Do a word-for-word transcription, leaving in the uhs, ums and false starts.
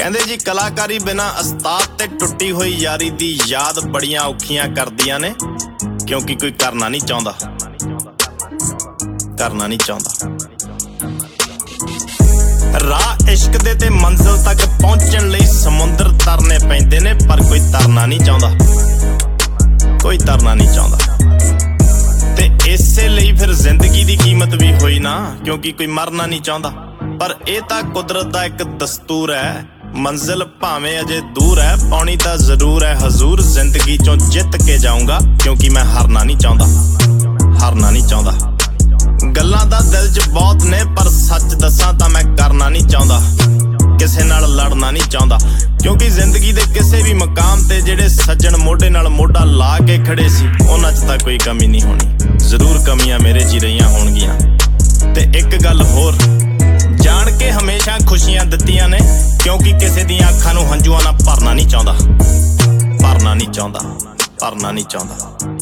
ਕਹਿੰਦੇ ਜੀ ਕਲਾਕਾਰੀ ਬਿਨਾਂ ਉਸਤਾਦ ਤੇ ਟੁੱਟੀ ਹੋਈ ਯਾਰੀ ਦੀ ਯਾਦ ਬੜੀਆਂ ਔਖੀਆਂ ਕਰਦੀਆਂ ਨੇ, ਕਿਉਂਕਿ ਕੋਈ ਕਰਨਾ ਨਹੀਂ ਚਾਹੁੰਦਾ ਕਰਨਾ ਨਹੀਂ ਚਾਹੁੰਦਾ ਰਾਹ ਇਸ਼ਕ ਦੇ ਤੇ ਮੰਜ਼ਿਲ ਤੱਕ ਪਹੁੰਚਣ ਲਈ ਸਮੁੰਦਰ ਤਰਨੇ ਪੈਂਦੇ ਨੇ, ਪਰ ਕੋਈ ਤਰਨਾ ਨਹੀਂ ਚਾਹੁੰਦਾ ਕੋਈ ਤਰਨਾ ਨਹੀਂ ਚਾਹੁੰਦਾ ਤੇ ਇਸੇ ਲਈ ਫਿਰ ਜ਼ਿੰਦਗੀ ਦੀ ਕੀਮਤ ਵੀ ਹੋਈ ਨਾ, ਕਿਉਂਕਿ ਕੋਈ ਮਰਨਾ ਨਹੀਂ ਚਾਹੁੰਦਾ। ਪਰ ਇਹ ਤਾਂ ਕੁਦਰਤ ਦਾ ਇੱਕ ਦਸਤੂਰ ਹੈ, ਮੰਜ਼ਿਲ ਭਾਵੇਂ ਅਜੇ ਦੂਰ ਹੈ, ਪਾਉਣੀ ਤਾਂ ਜ਼ਰੂਰ ਹੈ ਹਜ਼ੂਰ। ਜ਼ਿੰਦਗੀ ਚੋਂ ਜਿੱਤ ਕੇ ਜਾਊਂਗਾ, ਕਿਉਂਕਿ ਮੈਂ ਹਾਰਨਾ ਨਹੀਂ ਚਾਹੁੰਦਾ ਹਾਰਨਾ ਨਹੀਂ ਚਾਹੁੰਦਾ। ਗੱਲਾਂ ਤਾਂ ਦਿਲ 'ਚ ਬਹੁਤ ਨੇ, ਪਰ ਸੱਚ ਦੱਸਾਂ ਤਾਂ ਮੈਂ ਕਰਨਾ ਨਹੀਂ ਚਾਹੁੰਦਾ, ਕਿਸੇ ਨਾਲ ਲੜਨਾ ਨਹੀਂ ਚਾਹੁੰਦਾ। ਕਿਉਂਕਿ ਜ਼ਿੰਦਗੀ ਦੇ ਕਿਸੇ ਵੀ ਮਕਾਮ ਤੇ ਜਿਹੜੇ ਸੱਜਣ ਮੋਢੇ ਨਾਲ ਮੋਢਾ ਲਾ ਕੇ ਖੜੇ ਸੀ, ਉਹਨਾਂ 'ਚ ਤਾਂ ਕੋਈ ਕਮੀ ਨਹੀਂ ਹੋਣੀ। ਜ਼ਰੂਰ ਕਮੀਆਂ ਮੇਰੇ 'ਚ ਹੀ ਰਹੀਆਂ ਹੋਣਗੀਆਂ। ਤੇ ਇੱਕ ਗੱਲ ਹੋਰ, ਜਾਣ ਕੇ ਹਮੇਸ਼ਾ ਖੁਸ਼ੀਆਂ ਦਿੱਤੀਆਂ ਨੇ, ਕਿਉਂਕਿ ਕਿਸੇ ਦੀਆਂ ਅੱਖਾਂ ਨੂੰ ਹੰਝੂਆਂ ਨਾਲ ਭਰਨਾ ਨਹੀਂ ਚਾਹੁੰਦਾ ਭਰਨਾ ਨਹੀਂ ਚਾਹੁੰਦਾ ਭਰਨਾ ਨਹੀਂ ਚਾਹੁੰਦਾ